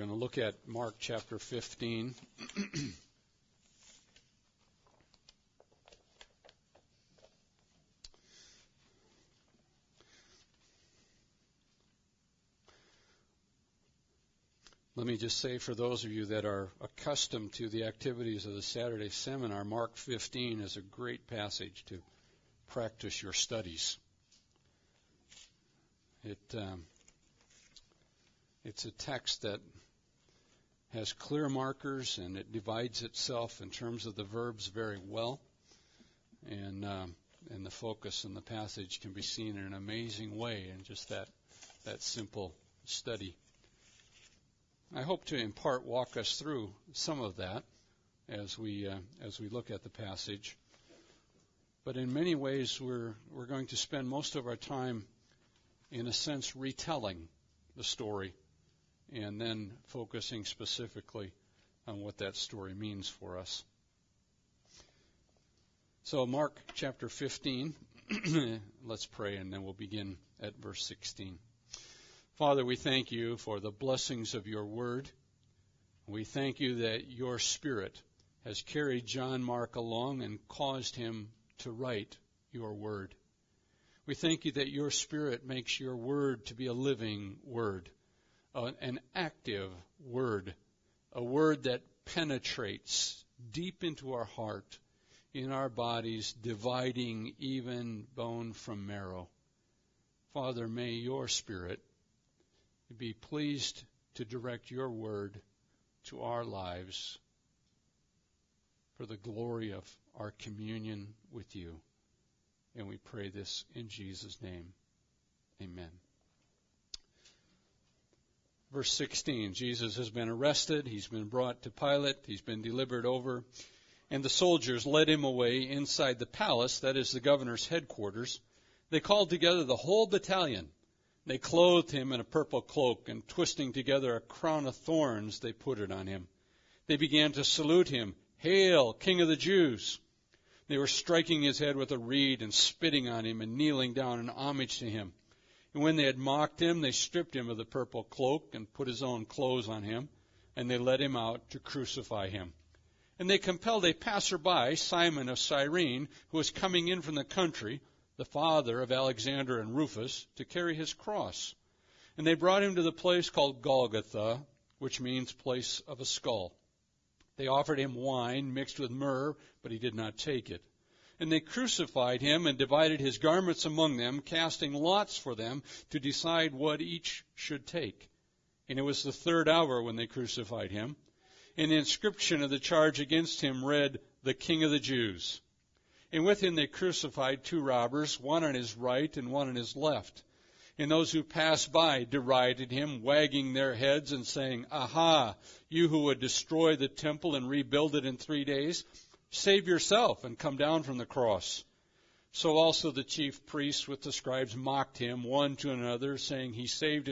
going to look at Mark chapter 15. Let me just say, for those of you that are accustomed to the activities of the Saturday seminar, Mark 15 is a great passage to practice your studies. It's a text that has clear markers, and it divides itself in terms of the verbs very well. And the focus in the passage can be seen in an amazing way in just that simple study. I hope to in part walk us through some of that as we look at the passage. But in many ways, we're going to spend most of our time, in a sense, retelling the story, and then focusing specifically on what that story means for us. So Mark chapter 15, let's pray, and then we'll begin at verse 16. Father, we thank you for the blessings of your word. We thank you that your Spirit has carried John Mark along and caused him to write your word. We thank you that your Spirit makes your word to be a living word, an active word, a word that penetrates deep into our heart, in our bodies, dividing even bone from marrow. Father, may your Spirit be pleased to direct your word to our lives for the glory of our communion with you. And we pray this in Jesus' name. Amen. Verse 16, Jesus has been arrested. He's been brought to Pilate. He's been delivered over. And the soldiers led him away inside the palace, that is the governor's headquarters. They called together the whole battalion. They clothed him in a purple cloak, and twisting together a crown of thorns, they put it on him. They began to salute him, "Hail, King of the Jews!" They were striking his head with a reed and spitting on him and kneeling down in homage to him. And when they had mocked him, they stripped him of the purple cloak and put his own clothes on him, and they led him out to crucify him. And they compelled a passerby, Simon of Cyrene, who was coming in from the country, the father of Alexander and Rufus, to carry his cross. And they brought him to the place called Golgotha, which means place of a skull. They offered him wine mixed with myrrh, but he did not take it. And they crucified him and divided his garments among them, casting lots for them to decide what each should take. And it was the third hour when they crucified him. And the inscription of the charge against him read, "The King of the Jews." And with him they crucified two robbers, one on his right and one on his left. And those who passed by derided him, wagging their heads and saying, "Aha, you who would destroy the temple and rebuild it in 3 days, save yourself and come down from the cross." So also the chief priests with the scribes mocked him, one to another, saying, he saved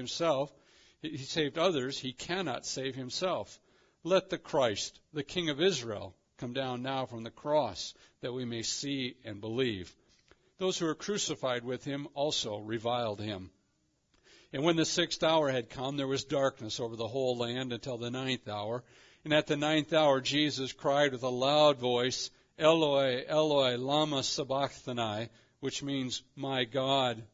others, he cannot save himself. Let the Christ, the King of Israel, come down now from the cross, that we may see and believe. Those who were crucified with him also reviled him. And when the 6th hour had come, there was darkness over the whole land until the 9th hour. And at the 9th hour, Jesus cried with a loud voice, "Eloi, Eloi, lama sabachthani," which means, my God,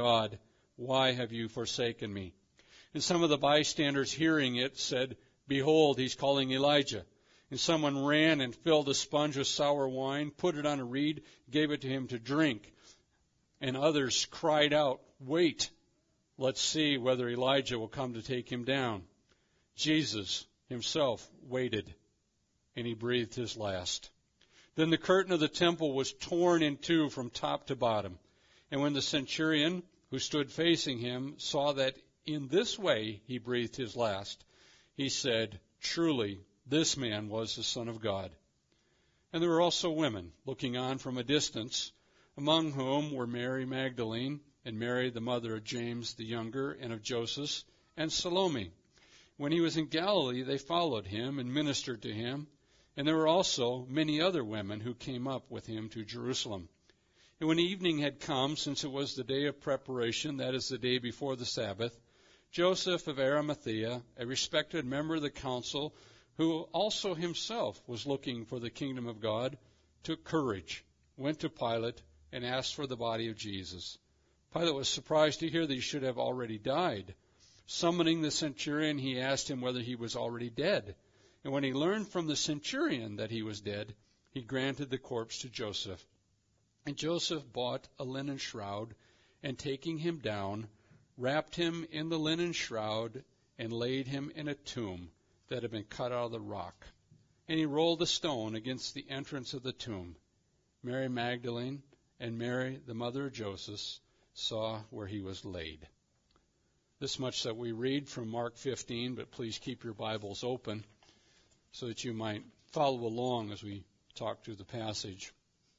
why have you forsaken me?" And some of the bystanders hearing it said, "Behold, he's calling Elijah." And someone ran and filled a sponge with sour wine, put it on a reed, gave it to him to drink. And others cried out, "Wait, let's see whether Elijah will come to take him down." Jesus himself waited, and he breathed his last. Then the curtain of the temple was torn in two from top to bottom. And when the centurion, who stood facing him, saw that in this way he breathed his last, he said, "Truly, this man was the Son of God." And there were also women looking on from a distance, among whom were Mary Magdalene, and Mary the mother of James the younger, and of Joseph, and Salome. When he was in Galilee, they followed him and ministered to him. And there were also many other women who came up with him to Jerusalem. And when evening had come, since it was the day of preparation, that is the day before the Sabbath, Joseph of Arimathea, a respected member of the council, who also himself was looking for the kingdom of God, took courage, went to Pilate, and asked for the body of Jesus. Pilate was surprised to hear that he should have already died. Summoning the centurion, he asked him whether he was already dead. And when he learned from the centurion that he was dead, he granted the corpse to Joseph. And Joseph bought a linen shroud, and taking him down, wrapped him in the linen shroud, and laid him in a tomb that had been cut out of the rock. And he rolled a stone against the entrance of the tomb. Mary Magdalene and Mary, the mother of Joseph, saw where he was laid. This much that we read from Mark 15, but please keep your Bibles open so that you might follow along as we talk through the passage.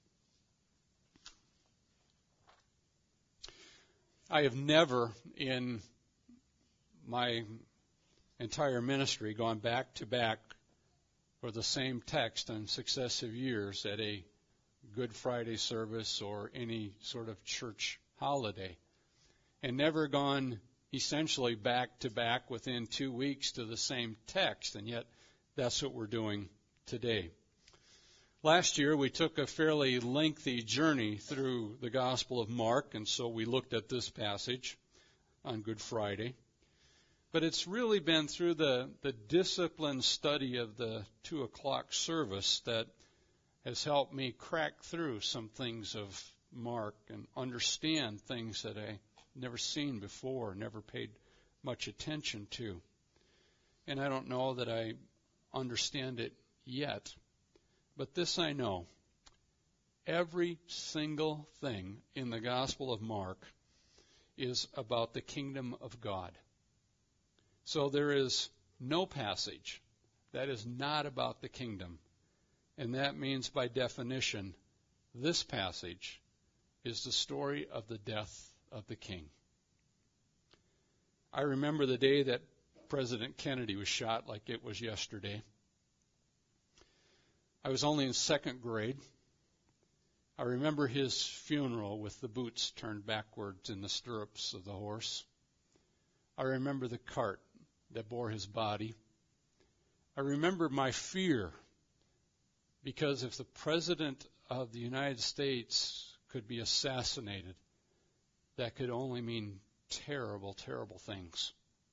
I have never in my entire ministry gone back to back for the same text on successive years at a Good Friday service or any sort of church holiday, and never gone essentially back to back within 2 weeks to the same text, and yet that's what we're doing today. Last year we took a fairly lengthy journey through the Gospel of Mark, and so we looked at this passage on Good Friday. But it's really been through the disciplined study of the 2 o'clock service that has helped me crack through some things of Mark and understand things that I never seen before, never paid much attention to. And I don't know that I understand it yet. But this I know. Every single thing in the Gospel of Mark is about the kingdom of God. So there is no passage that is not about the kingdom. And that means, by definition, this passage is the story of the death of the king. I remember the day that President Kennedy was shot like it was yesterday. I was only in second grade. I remember his funeral with the boots turned backwards in the stirrups of the horse. I remember the cart that bore his body. I remember my fear, because if the President of the United States could be assassinated, that could only mean terrible, terrible things.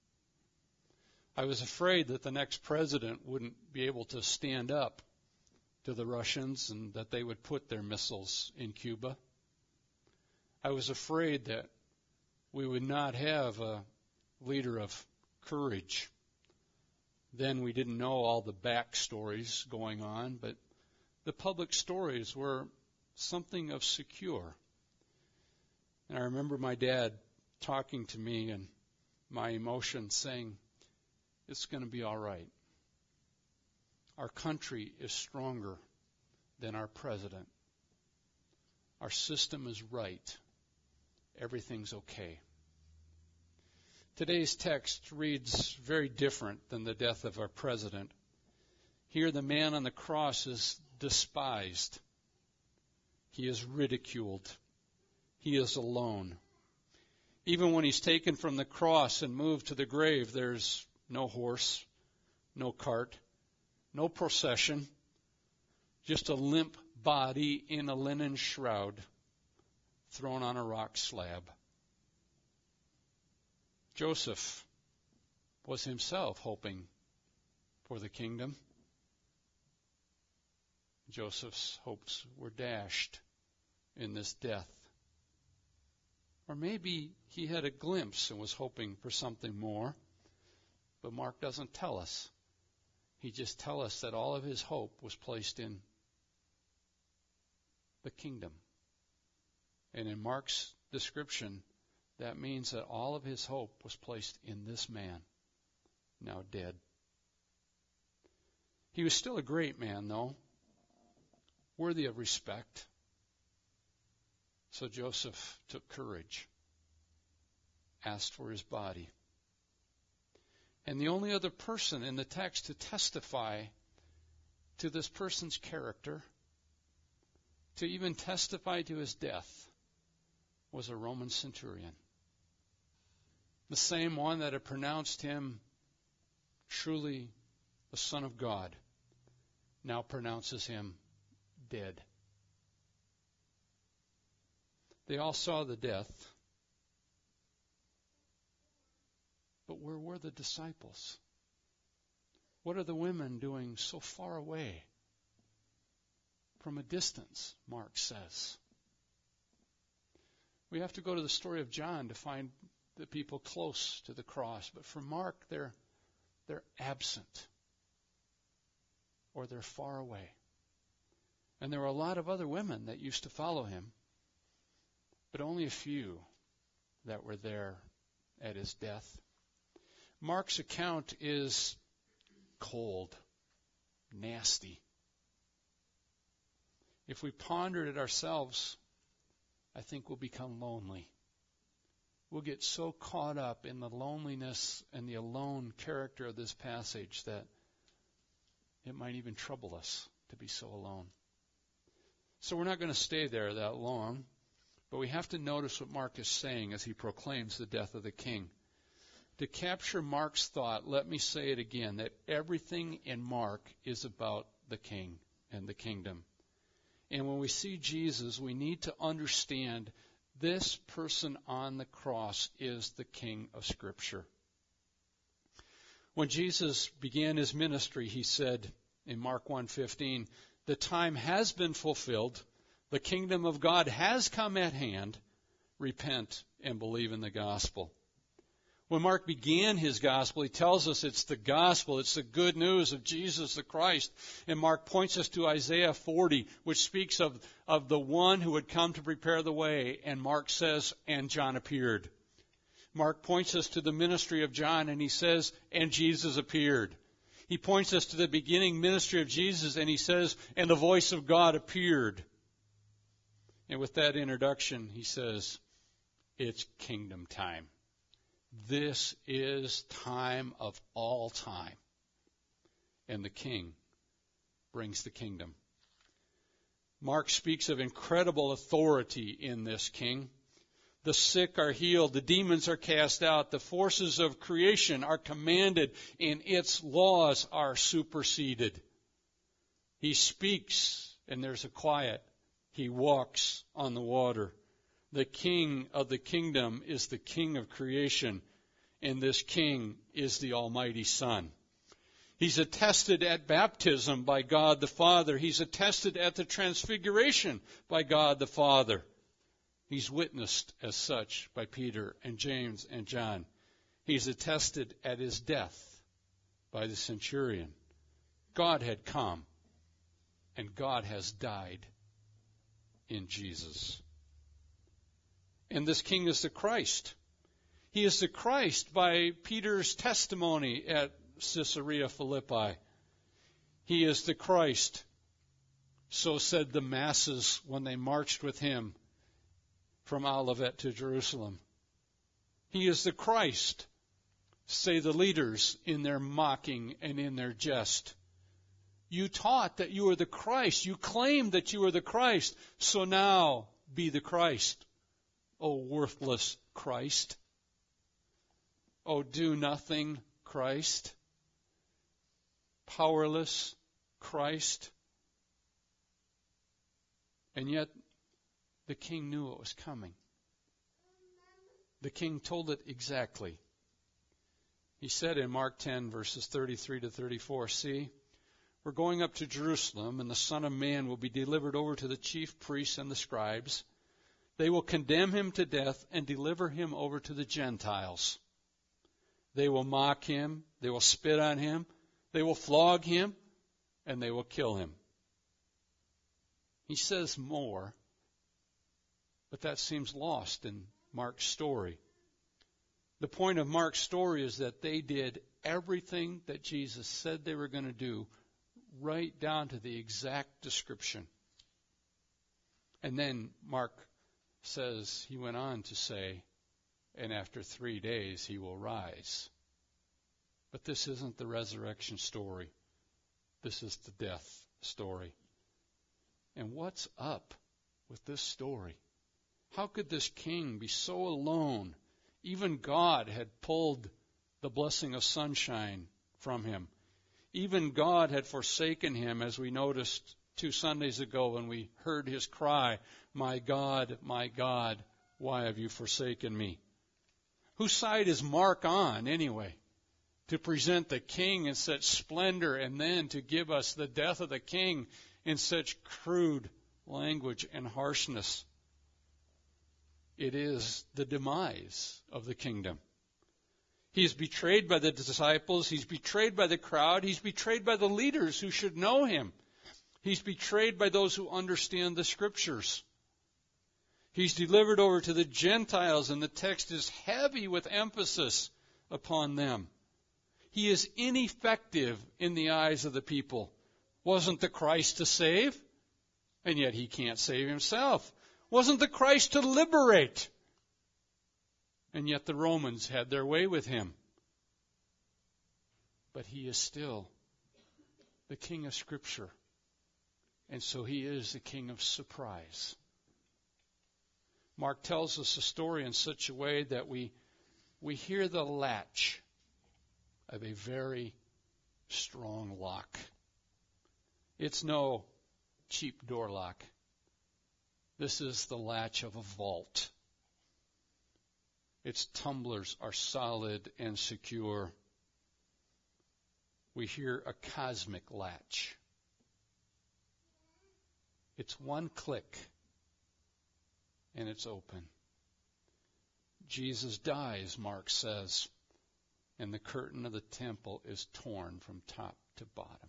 I was afraid that the next president wouldn't be able to stand up to the Russians and that they would put their missiles in Cuba. I was afraid that we would not have a leader of courage. Then we didn't know all the backstories going on, but the public stories were something of secure. And I remember my dad talking to me and my emotions saying, it's going to be all right. Our country is stronger than our president. Our system is right. Everything's okay. Today's text reads very different than the death of our president. Here the man on the cross is despised. He is ridiculed. He is alone. Even when he's taken from the cross and moved to the grave, there's no horse, no cart, no procession, just a limp body in a linen shroud thrown on a rock slab. Joseph was himself hoping for the kingdom. Joseph's hopes were dashed in this death. Or maybe he had a glimpse and was hoping for something more, but Mark doesn't tell us. He just tells us that all of his hope was placed in the kingdom. And in Mark's description, that means that all of his hope was placed in this man, now dead. He was still a great man, though, worthy of respect. So Joseph took courage, asked for his body. And the only other person in the text to testify to this person's character, to even testify to his death, was a Roman centurion. The same one that had pronounced him truly the Son of God now pronounces him dead. They all saw the death. But where were the disciples? What are the women doing so far away? From a distance, Mark says. We have to go to the story of John to find the people close to the cross. But for Mark, they're absent. Or they're far away. And there were a lot of other women that used to follow him, but only a few that were there at his death. Mark's account is cold, nasty. If we ponder it ourselves, I think we'll become lonely. We'll get so caught up in the loneliness and the alone character of this passage that it might even trouble us to be so alone. So we're not going to stay there that long, but we have to notice what Mark is saying as he proclaims the death of the king. To capture Mark's thought, let me say it again, that everything in Mark is about the king and the kingdom. And when we see Jesus, we need to understand this person on the cross is the King of Scripture. When Jesus began his ministry, he said in Mark 1:15, "The time has been fulfilled. The kingdom of God has come at hand. Repent and believe in the gospel." When Mark began his gospel, he tells us it's the gospel, it's the good news of Jesus the Christ. And Mark points us to Isaiah 40, which speaks of the one who had come to prepare the way. And Mark says, and John appeared. Mark points us to the ministry of John, and he says, and Jesus appeared. He points us to the beginning ministry of Jesus, and he says, and the voice of God appeared. And with that introduction, he says, it's kingdom time. This is time of all time. And the king brings the kingdom. Mark speaks of incredible authority in this king. The sick are healed. The demons are cast out. The forces of creation are commanded, and its laws are superseded. He speaks, and there's a quiet. He walks on the water. The king of the kingdom is the king of creation, and this king is the Almighty Son. He's attested at baptism by God the Father. He's attested at the transfiguration by God the Father. He's witnessed as such by Peter and James and John. He's attested at his death by the centurion. God had come, and God has died in Jesus. And this king is the Christ. He is the Christ by Peter's testimony at Caesarea Philippi. He is the Christ, so said the masses when they marched with him from Olivet to Jerusalem. He is the Christ, say the leaders in their mocking and in their jest. You taught that you were the Christ. You claimed that you were the Christ. So now be the Christ. O worthless Christ. O do nothing Christ. Powerless Christ. And yet the king knew it was coming. The king told it exactly. He said in Mark 10, verses 33 to 34, "See, we're going up to Jerusalem, and the Son of Man will be delivered over to the chief priests and the scribes. They will condemn him to death and deliver him over to the Gentiles. They will mock him, they will spit on him, they will flog him, and they will kill him." He says more, but that seems lost in Mark's story. The point of Mark's story is that they did everything that Jesus said they were going to do, right down to the exact description. And then Mark says, he went on to say, and after 3 days he will rise. But this isn't the resurrection story. This is the death story. And what's up with this story? How could this king be so alone Even God had pulled the blessing of sunshine from him. Even God had forsaken him, as we noticed 2 Sundays ago when we heard his cry, my God, why have you forsaken me?" Whose side is Mark on, anyway? To present the king in such splendor and then to give us the death of the king in such crude language and harshness. It is the demise of the kingdom. He is betrayed by the disciples. He's betrayed by the crowd. He's betrayed by the leaders who should know him. He's betrayed by those who understand the Scriptures. He's delivered over to the Gentiles, and the text is heavy with emphasis upon them. He is ineffective in the eyes of the people. Wasn't the Christ to save? And yet he can't save himself. Wasn't the Christ to liberate? And yet the Romans had their way with him. But he is still the King of Scripture. And so he is the King of surprise. Mark tells us the story in such a way that we hear the latch of a very strong lock. It's no cheap door lock. This is the latch of a vault. Its tumblers are solid and secure. We hear a cosmic latch. It's one click and it's open. Jesus dies, Mark says, and the curtain of the temple is torn from top to bottom.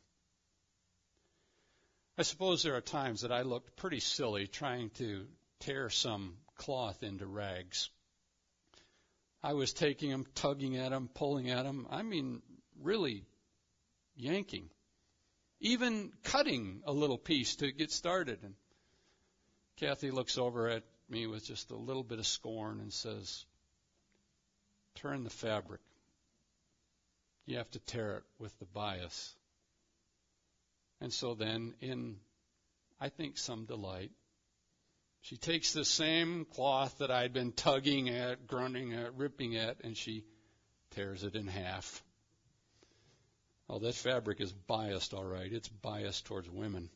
I suppose there are times that I looked pretty silly trying to tear some cloth into rags. I was taking them, tugging at them, pulling at them. I mean, really yanking. Even cutting a little piece to get started. And Kathy looks over at me with just a little bit of scorn and says, "Turn the fabric. You have to tear it with the bias." And so then, in, I think, some delight, she takes the same cloth that I'd been tugging at, grunting at, ripping at, and she tears it in half. Oh, that fabric is biased, all right. It's biased towards women.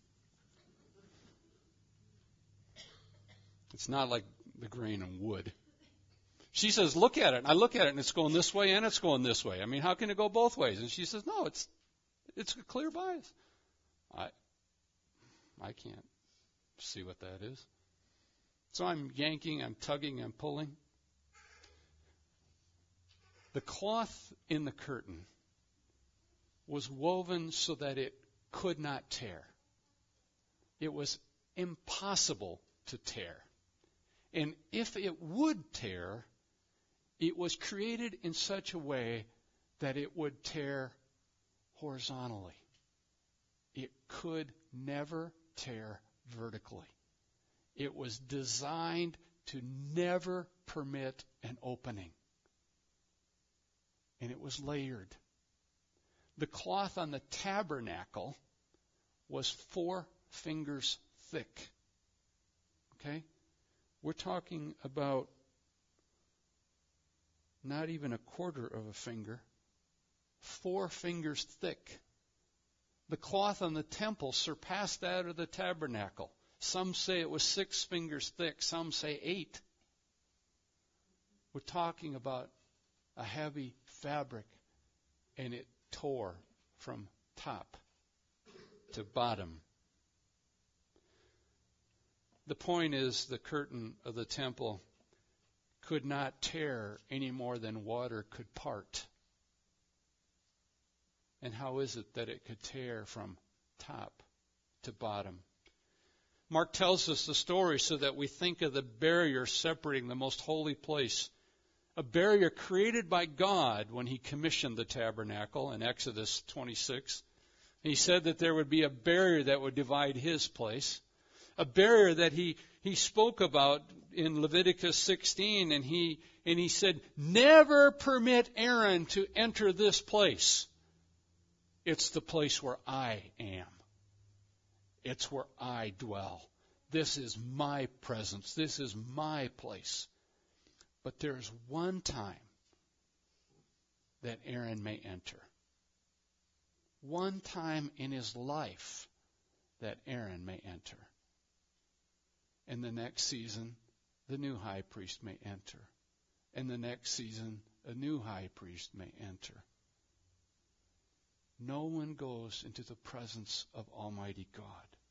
It's not like the grain of wood. She says, "Look at it." And I look at it, and it's going this way and it's going this way. I mean, how can it go both ways? And she says, "No, it's a clear bias." I can't see what that is. So I'm yanking, I'm tugging, I'm pulling. The cloth in the curtain was woven so that it could not tear. It was impossible to tear. And if it would tear, it was created in such a way that it would tear horizontally. It could never tear vertically. It was designed to never permit an opening. And it was layered. The cloth on the tabernacle was 4 fingers thick. Okay? We're talking about not even a quarter of a finger, 4 fingers thick. The cloth on the temple surpassed that of the tabernacle. Some say it was 6 fingers thick, some say 8. We're talking about a heavy fabric, and it tore from top to bottom. The point is, the curtain of the temple could not tear any more than water could part. And how is it that it could tear from top to bottom? Mark tells us the story so that we think of the barrier separating the most holy place, a barrier created by God when he commissioned the tabernacle in Exodus 26. He said that there would be a barrier that would divide his place, a barrier that he spoke about in Leviticus 16, and he said, "Never permit Aaron to enter this place. It's the place where I am. It's where I dwell. This is my presence. This is my place." But there is one time that Aaron may enter. One time in his life that Aaron may enter. And the next season, the new high priest may enter. And the next season, a new high priest may enter. No one goes into the presence of Almighty God.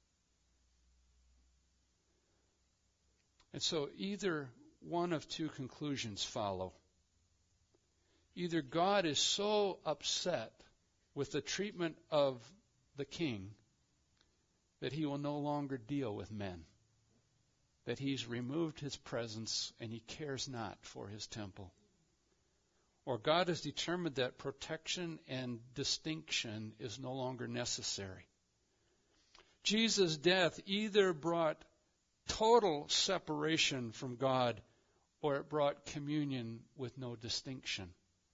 And so either one of two conclusions follow. Either God is so upset with the treatment of the king that he will no longer deal with men, that he's removed his presence and he cares not for his temple. Or God has determined that protection and distinction is no longer necessary. Jesus' death either brought total separation from God or it brought communion with no distinction.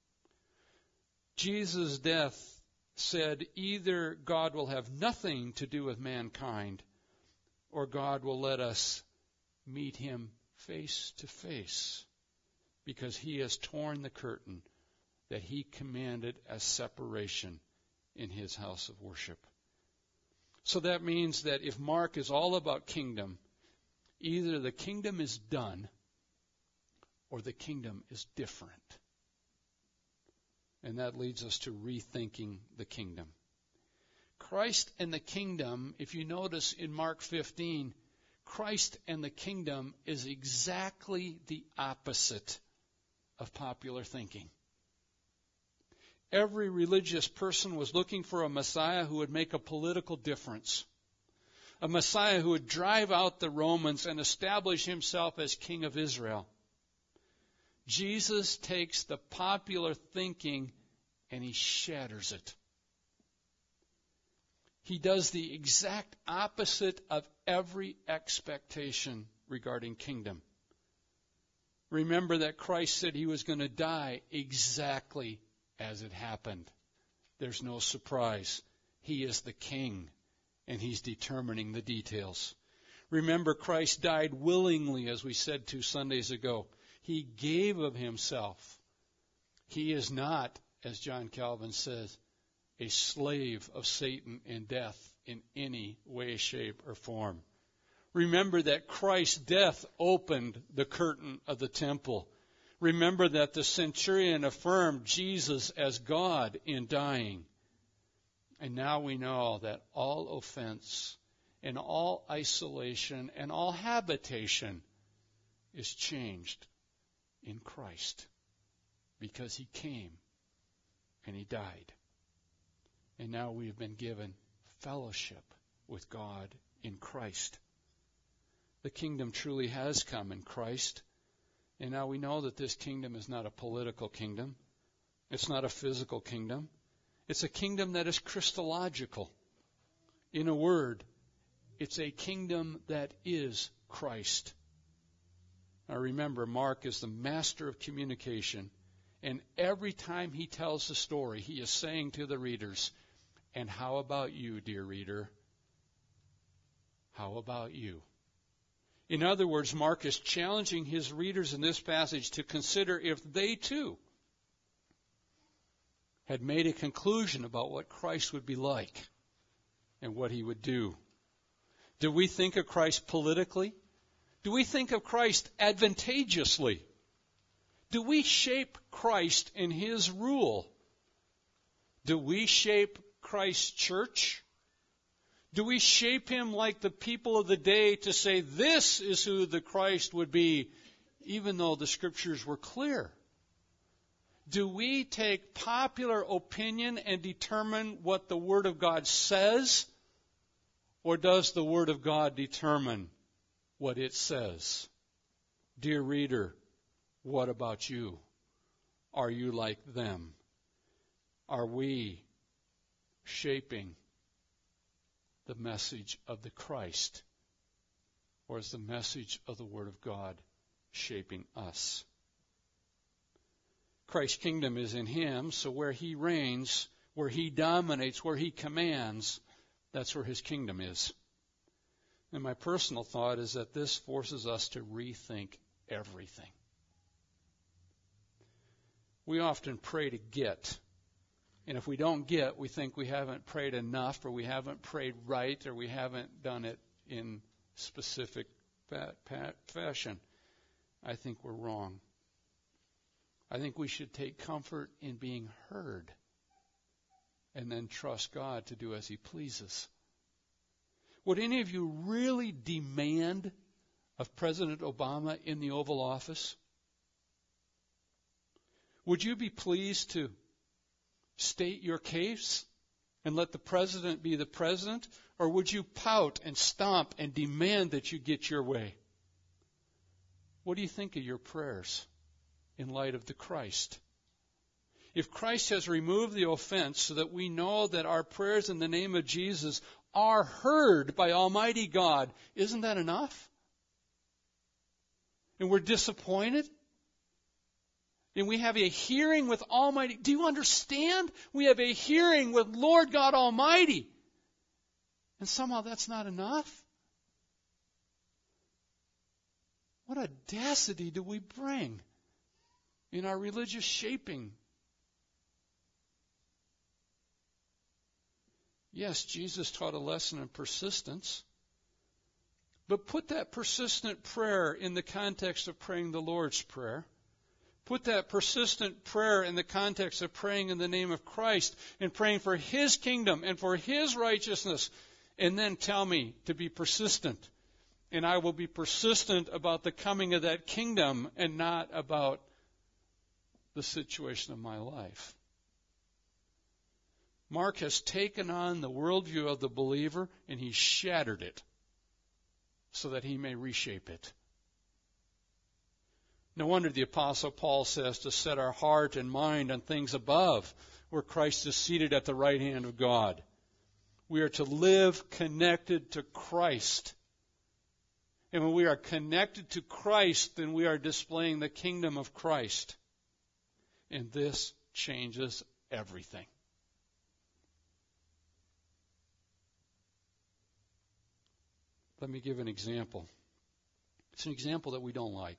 Jesus' death said either God will have nothing to do with mankind or God will let us meet him face to face because he has torn the curtain that he commanded as separation in his house of worship. So that means that if Mark is all about kingdom, either the kingdom is done or the kingdom is different. And that leads us to rethinking the kingdom. Christ and the kingdom, if you notice in Mark 15, Christ and the kingdom is exactly the opposite of popular thinking. Every religious person was looking for a Messiah who would make a political difference. A Messiah who would drive out the Romans and establish himself as King of Israel. Jesus takes the popular thinking and he shatters it. He does the exact opposite of every expectation regarding kingdom. Remember that Christ said he was going to die exactly as it happened. There's no surprise. He is the king, and he's determining the details. Remember, Christ died willingly, as we said 2 Sundays ago. He gave of himself. He is not, as John Calvin says, a slave of Satan and death in any way, shape, or form. Remember that Christ's death opened the curtain of the temple. Remember that the centurion affirmed Jesus as God in dying. And now we know that all offense and all isolation and all habitation is changed in Christ because he came and he died. And now we have been given fellowship with God in Christ. The kingdom truly has come in Christ. And now we know that this kingdom is not a political kingdom. It's not a physical kingdom. It's a kingdom that is Christological. In a word, it's a kingdom that is Christ. Now remember, Mark is the master of communication. And every time he tells the story, he is saying to the readers, and how about you, dear reader? How about you? In other words, Mark is challenging his readers in this passage to consider if they too had made a conclusion about what Christ would be like and what he would do. Do we think of Christ politically? Do we think of Christ advantageously? Do we shape Christ in his rule? Do we shape Christ's church? Do we shape him like the people of the day to say this is who the Christ would be, even though the scriptures were clear? Do we take popular opinion and determine what the Word of God says? Or does the Word of God determine what it says? Dear reader, what about you? Are you like them? Are we shaping the message of the Christ? Or is the message of the Word of God shaping us? Christ's kingdom is in him, so where he reigns, where he dominates, where he commands, that's where his kingdom is. And my personal thought is that this forces us to rethink everything. We often pray to get. And if we don't get, we think we haven't prayed enough, or we haven't prayed right, or we haven't done it in specific fashion. I think we're wrong. I think we should take comfort in being heard and then trust God to do as He pleases. Would any of you really demand of President Obama in the Oval Office? Would you be pleased to state your case and let the president be the president? Or would you pout and stomp and demand that you get your way? What do you think of your prayers in light of the Christ? If Christ has removed the offense so that we know that our prayers in the name of Jesus are heard by Almighty God, isn't that enough? And we're disappointed? And we have a hearing with Almighty. Do you understand? We have a hearing with Lord God Almighty. And somehow that's not enough? What audacity do we bring in our religious shaping? Yes, Jesus taught a lesson in persistence. But put that persistent prayer in the context of praying the Lord's Prayer. Put that persistent prayer in the context of praying in the name of Christ and praying for His kingdom and for His righteousness. And then tell me to be persistent. And I will be persistent about the coming of that kingdom and not about the situation of my life. Mark has taken on the worldview of the believer and he shattered it so that he may reshape it. No wonder the Apostle Paul says to set our heart and mind on things above, where Christ is seated at the right hand of God. We are to live connected to Christ. And when we are connected to Christ, then we are displaying the kingdom of Christ. And this changes everything. Let me give an example. It's an example that we don't like.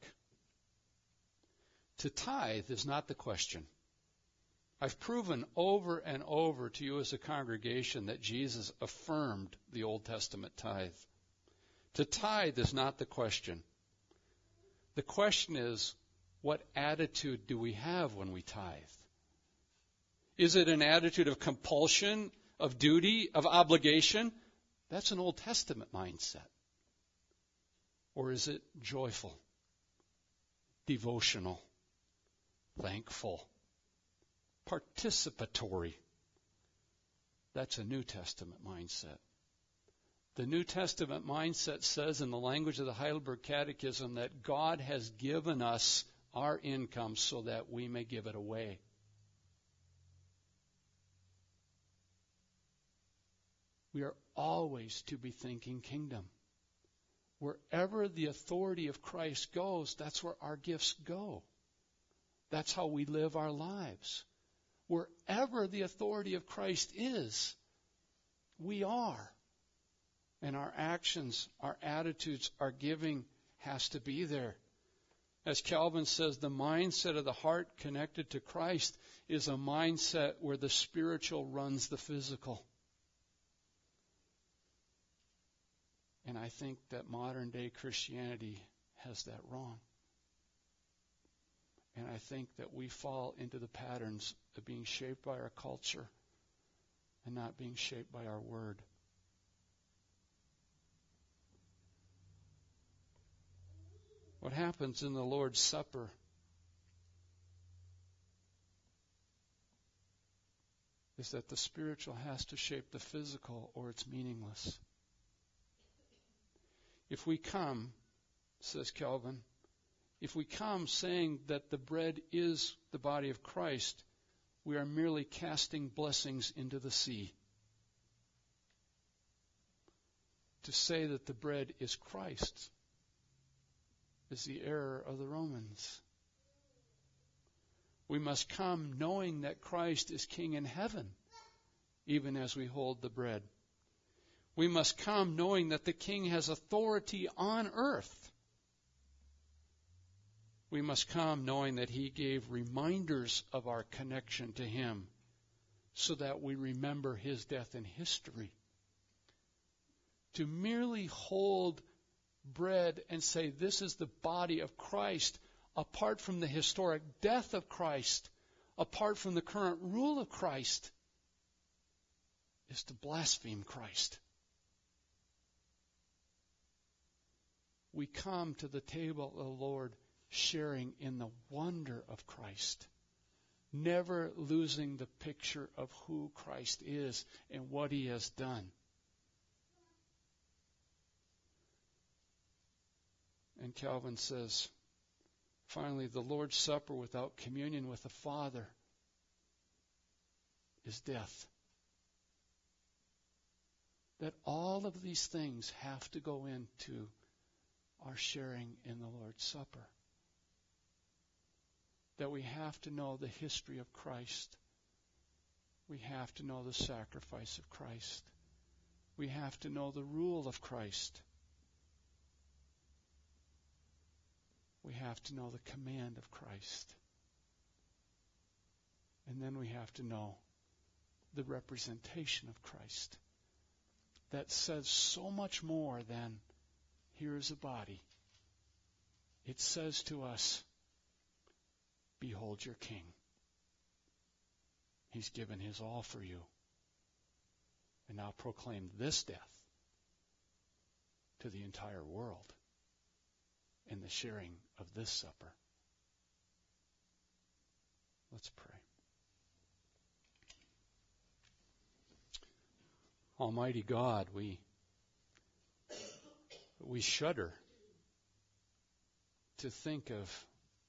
To tithe is not the question. I've proven over and over to you as a congregation that Jesus affirmed the Old Testament tithe. To tithe is not the question. The question is, what attitude do we have when we tithe? Is it an attitude of compulsion, of duty, of obligation? That's an Old Testament mindset. Or is it joyful, devotional, thankful, participatory? That's a New Testament mindset. The New Testament mindset says in the language of the Heidelberg Catechism that God has given us our income so that we may give it away. We are always to be thinking kingdom. Wherever the authority of Christ goes, that's where our gifts go. That's how we live our lives. Wherever the authority of Christ is, we are. And our actions, our attitudes, our giving has to be there. As Calvin says, the mindset of the heart connected to Christ is a mindset where the spiritual runs the physical. And I think that modern day Christianity has that wrong. And I think that we fall into the patterns of being shaped by our culture and not being shaped by our word. What happens in the Lord's Supper is that the spiritual has to shape the physical, or it's meaningless. If we come, says Calvin, if we come saying that the bread is the body of Christ, we are merely casting blessings into the sea. To say that the bread is Christ is the error of the Romans. We must come knowing that Christ is King in heaven, even as we hold the bread. We must come knowing that the King has authority on earth. We must come knowing that He gave reminders of our connection to Him so that we remember His death in history. To merely hold bread and say, this is the body of Christ, apart from the historic death of Christ, apart from the current rule of Christ, is to blaspheme Christ. We come to the table of the Lord sharing in the wonder of Christ, never losing the picture of who Christ is and what He has done. And Calvin says, finally, the Lord's Supper without communion with the Father is death. That all of these things have to go into our sharing in the Lord's Supper. That we have to know the history of Christ. We have to know the sacrifice of Christ. We have to know the rule of Christ. We have to know the command of Christ. And then we have to know the representation of Christ. That says so much more than, here is a body. It says to us, behold your King. He's given His all for you. And now proclaim this death to the entire world in the sharing of this supper. Let's pray. Almighty God, we shudder to think of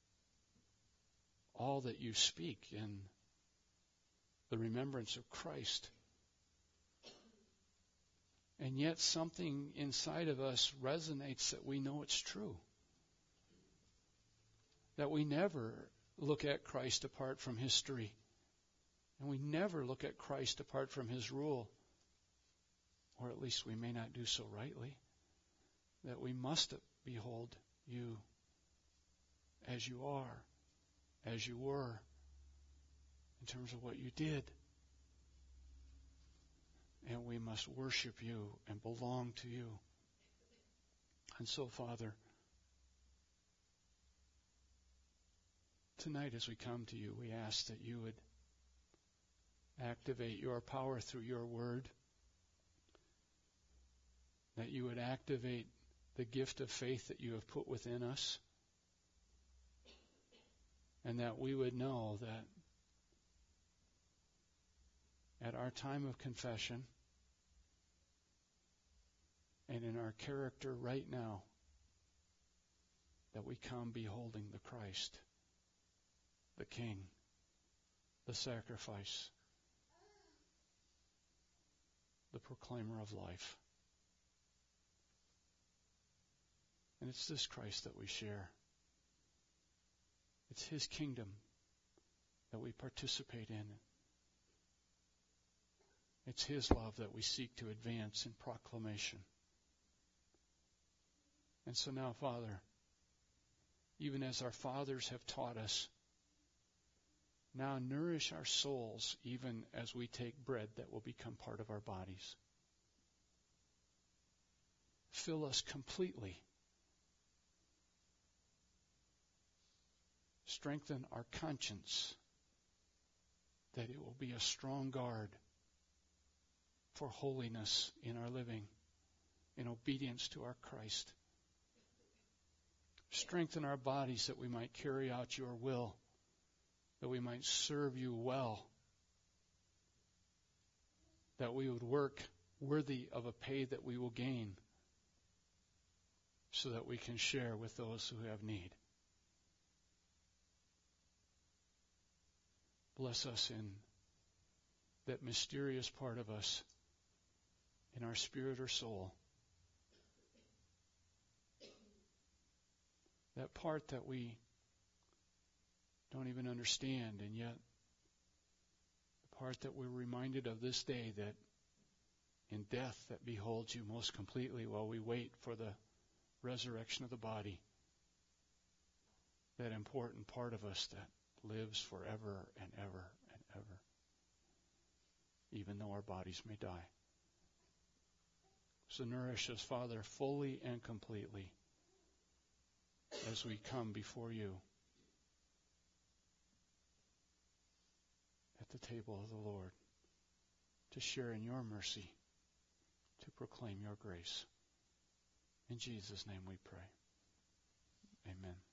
all that you speak in the remembrance of Christ. And yet something inside of us resonates that we know it's true. That we never look at Christ apart from history. And we never look at Christ apart from His rule. Or at least we may not do so rightly. That we must behold you as you are, as you were, in terms of what you did. And we must worship you and belong to you. And so, Father, tonight as we come to you, we ask that you would activate your power through your word, that you would activate the gift of faith that you have put within us, and that we would know that at our time of confession and in our character right now, that we come beholding the Christ, the King, the sacrifice, the proclaimer of life. And it's this Christ that we share. It's His kingdom that we participate in. It's His love that we seek to advance in proclamation. And so now, Father, even as our fathers have taught us, now nourish our souls even as we take bread that will become part of our bodies. Fill us completely. Strengthen our conscience that it will be a strong guard for holiness in our living, in obedience to our Christ. Strengthen our bodies that we might carry out your will, that we might serve you well, that we would work worthy of a pay that we will gain, so that we can share with those who have need. Bless us in that mysterious part of us, in our spirit or soul, that part that we don't even understand, and yet the part that we're reminded of this day, that in death that beholds you most completely while we wait for the resurrection of the body. that important part of us that lives forever and ever and ever, even though our bodies may die. So nourish us, Father, fully and completely as we come before you at the table of the Lord to share in your mercy, to proclaim your grace. In Jesus' name we pray. Amen.